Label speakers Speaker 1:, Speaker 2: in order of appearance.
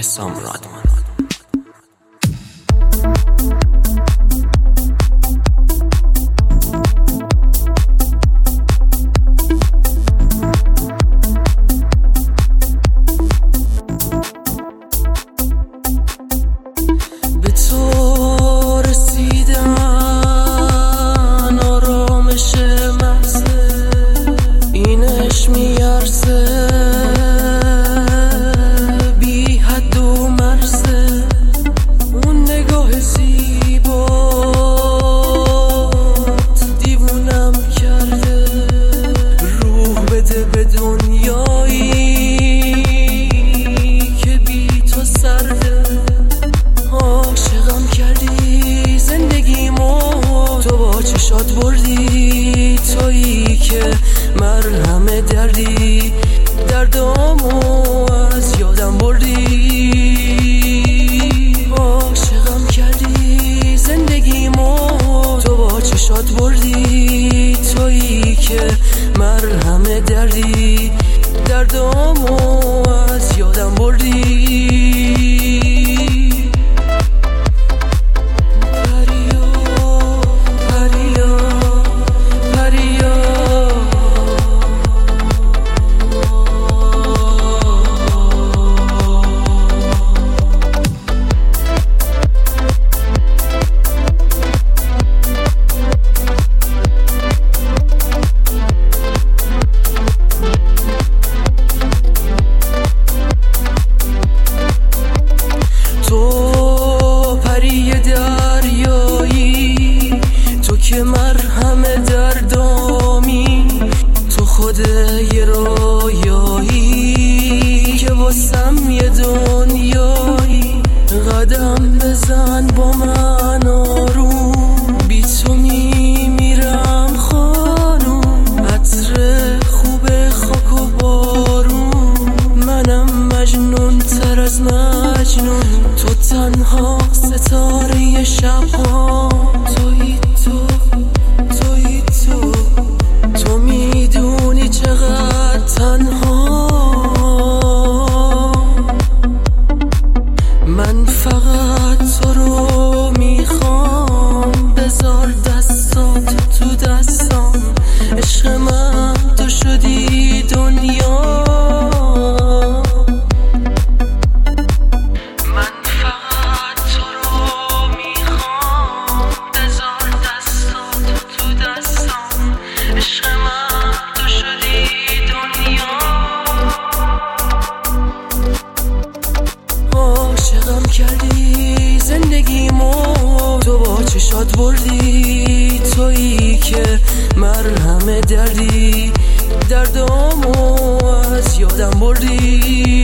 Speaker 1: حسام رادمان.
Speaker 2: به تو رسیدن آرامش محضه، اینش میارزه بی حد و مرزه. اون نگاه زیبات دیوونم کرده، روح بده به دنیایی که بی تو سرده. عاشقم کردی زندگیمو، تو با چشات بردی، تویی که مرهم دردی، دردامو از یادم بردی. عاشقم کردی زندگیمو، تو با چشات بردی، تویی که مرهم دردی، دردامو از یادم بردی. که مرهم دردامی، تو خود یه رویایی که واسم یه دنیایی. قدم بزن با من آروم، بی تو میمیرم خانوم. عطر خوب خاک و بارون، منم مجنون تر از مجنون. تو تنها ستاره شبها، تویی تو میدونی چقدر تنها. من فقط تو رو میخوام، بذار دستات تو دستام. عشق من تو شدی دنیا. من فقط تو رو میخوام، بذار دستات تو دستام. عشق من تو شدی دنیا. عاشقم کردی زندگیمو، تو با چشات بردی، تویی که مرهم دردی، دردامو از یادم بردی.